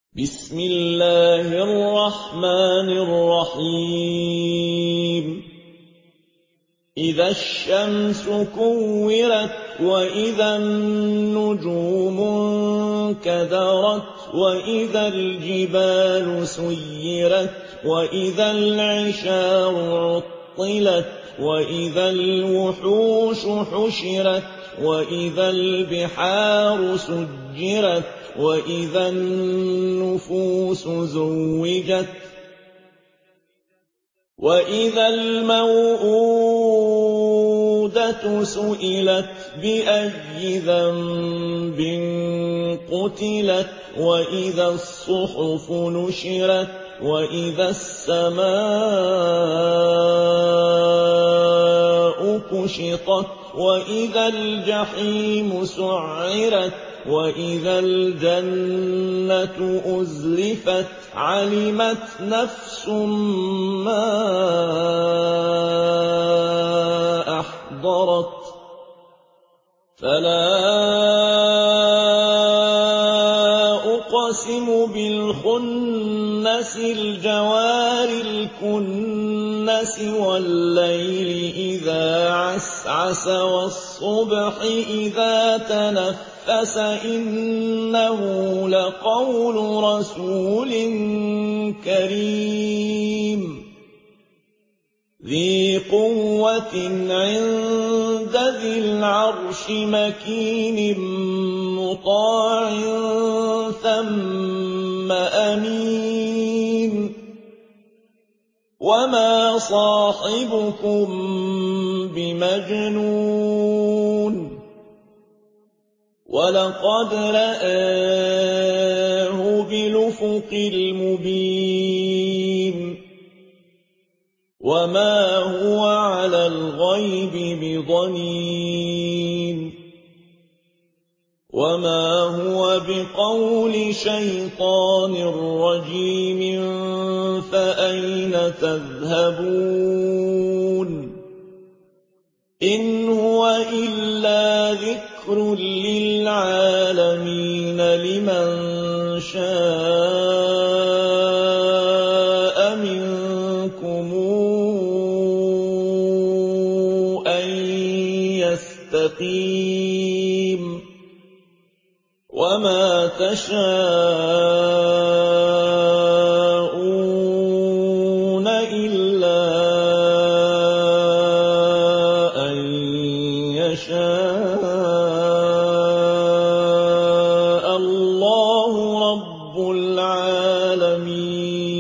بسم الله الرحمن الرحيم إذا الشمس كورت وإذا النجوم انكدرت وإذا الجبال سيرت وإذا العشار عطلت وإذا الوحوش حشرت وإذا البحار سجرت وإذا النفوس زوجت وإذا الموءودة سئلت بأي ذنب قتلت وإذا الصحف نشرت وإذا السماء كشطت وإذا الجحيم سعرت وإذا الجنة أزلفت علمت نفس ما أحضرت فلا أقسم بالخنس الجوار الكنس والليل إذا عسعس والصبح إذا تنفس إنه لقول رسول كريم ذي قوة عند ذي العرش مكين مطاع ثم أمين وما صاحبكم بمجنون ولقد رآه بالأفق المبين وما هو على الغيب بضنين وما هو بقول شيطان رجيم فأين تذهبون إن هو إلا ذكر للعالمين لمن شاء منكم أن يستقيم وما تشاءون إلا أن يشاء الله رب العالمين